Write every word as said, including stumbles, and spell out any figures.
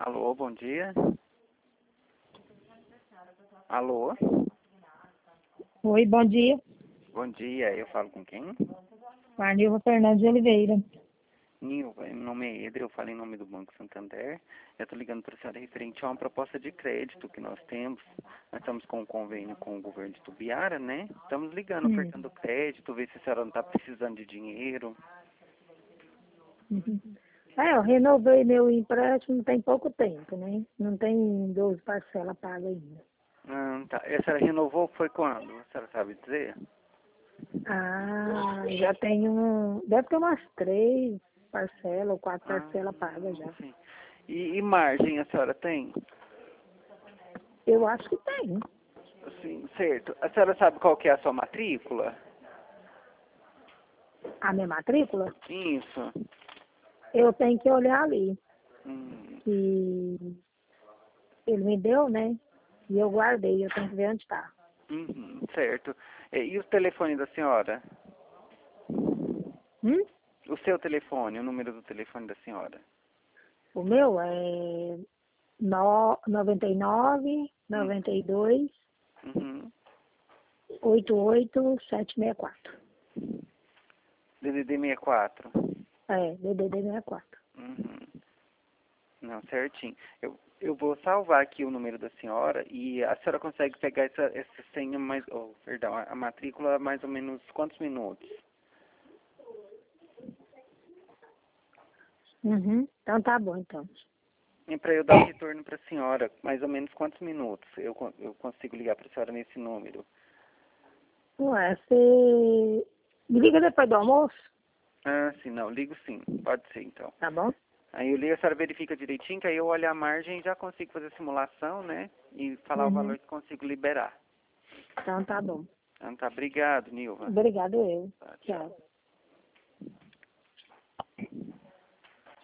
Alô, bom dia. Alô, Oi, bom dia. bom dia. Eu falo com quem? Marnilva Fernandes de Oliveira. Nilva, meu nome é Edre, eu falo em nome do Banco Santander. Eu estou ligando para a senhora referente a uma proposta de crédito que nós temos. Nós estamos com um convênio com o governo de Tubiara, né? Estamos ligando, Hum. ofertando crédito, ver se a senhora não está precisando de dinheiro. Uhum. É, eu renovei meu empréstimo tem pouco tempo, né? Não tem doze parcelas pagas ainda. Ah, tá. E a senhora renovou foi quando? A senhora sabe dizer? Ah, já tenho, deve ter umas três parcelas ou quatro Ah, parcelas pagas já. sim. E, e margem a senhora tem? Eu acho que tem. Sim, certo. A senhora sabe qual que é a sua matrícula? A minha matrícula, Isso. eu tenho que olhar ali, Hum, que ele me deu, né? E eu guardei, eu tenho que ver onde está. uhum, certo. E, e o telefone da senhora? Hum? O seu telefone, o número do telefone da senhora? O meu é no, noventa e nove, Hum, noventa e dois, uhum. oito oito sete seis quatro. D D D sessenta e quatro. É, D D D sessenta e quatro. Uhum. Não, certinho. Eu, eu vou salvar aqui o número da senhora e a senhora consegue pegar essa, essa senha mais, oh, perdão, a, a matrícula mais ou menos quantos minutos? Uhum. Então tá bom, então. E para eu dar o retorno para a senhora, mais ou menos quantos minutos eu, con- eu consigo ligar para a senhora nesse número? Ué, você me liga depois do almoço, Ah, sim, não, ligo sim, pode ser então. tá bom? Aí eu ligo, a senhora verifica direitinho, que aí eu olho a margem e já consigo fazer a simulação, né? E falar o Uhum. valor que consigo liberar. Então tá bom. Então tá, obrigado, Nilva. Obrigado eu. Tá, tchau. Tchau.